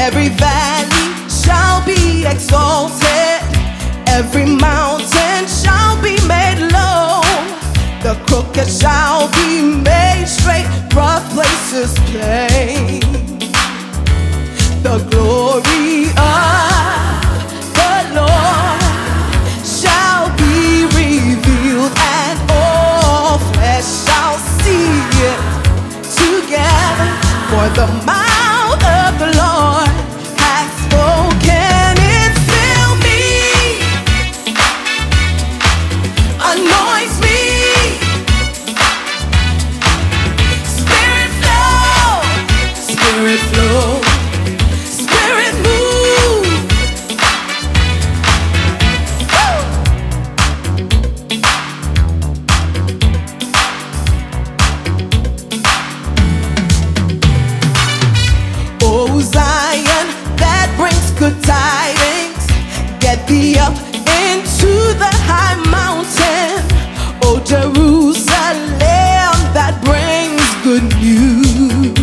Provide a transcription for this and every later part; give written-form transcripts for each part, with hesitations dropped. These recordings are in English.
Every valley shall be exalted, every mountain shall be made low. The crooked shall be made straight, rough places plain. The glory of the Lord shall be revealed, and all flesh shall see it together. For the mouth of the Lord hath spoken it. Fill me, anoint me, Spirit flow, Spirit flow, Spirit move. Oh Zion, that brings good tidings, get thee up into the high mountain. Oh Jerusalem, that brings good news.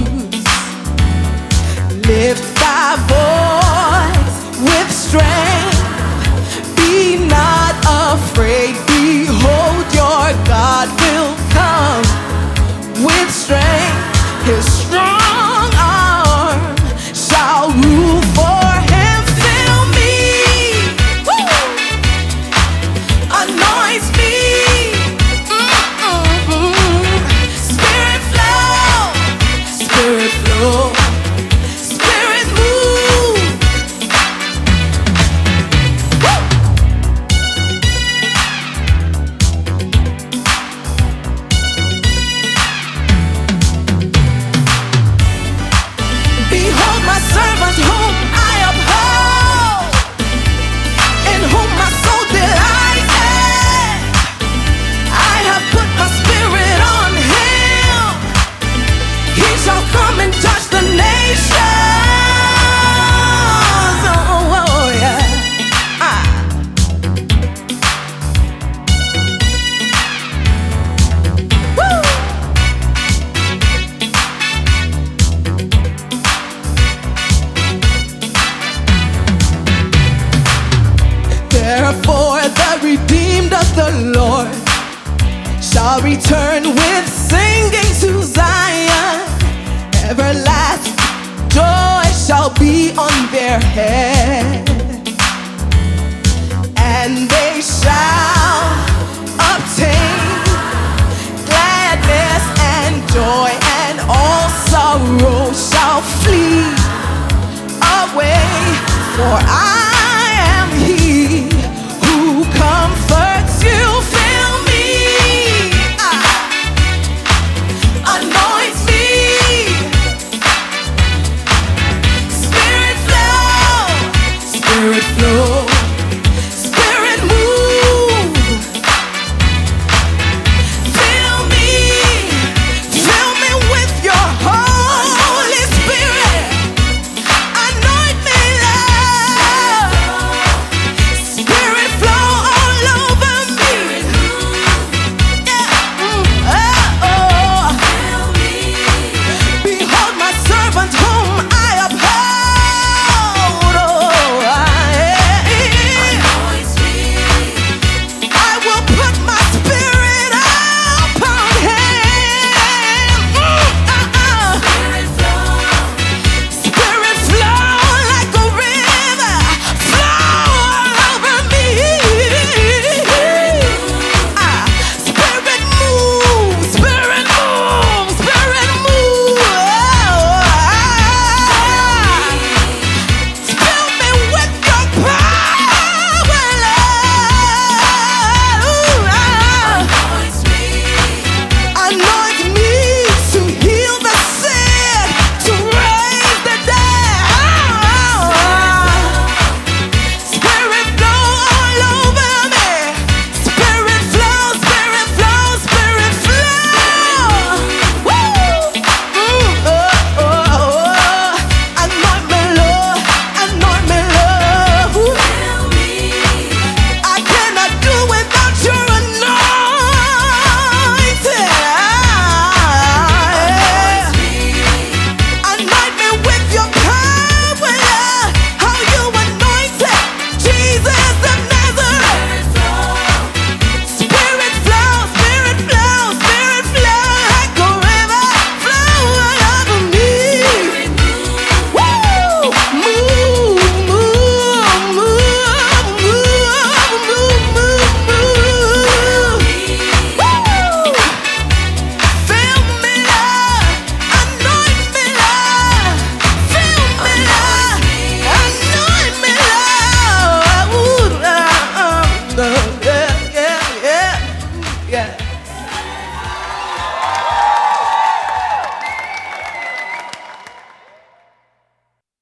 Lift thy voice with strength, be not afraid. Behold, your God will come with strength. His strong arm shall rule for him. Fill me, woo, anoint me, Spirit flow, Spirit flow, Spirit move. Behold my servant whom I uphold, in whom my soul delighteth. I have put my spirit on him, he shall come and judge the nations. Oh, yeah. Woo! Therefore the redeemed of the Lord shall return with singing to Zion. Everlasting joy shall be on their head, and they shall obtain gladness and joy, and all sorrow shall flee away. For I am he who comforts you. Fill me, anoint me, Spirit flow, Spirit flow, Spirit move. Fill me with your Holy Spirit. Anoint me, Lord. Spirit flow all over me. Yeah. Oh. Behold my servant whom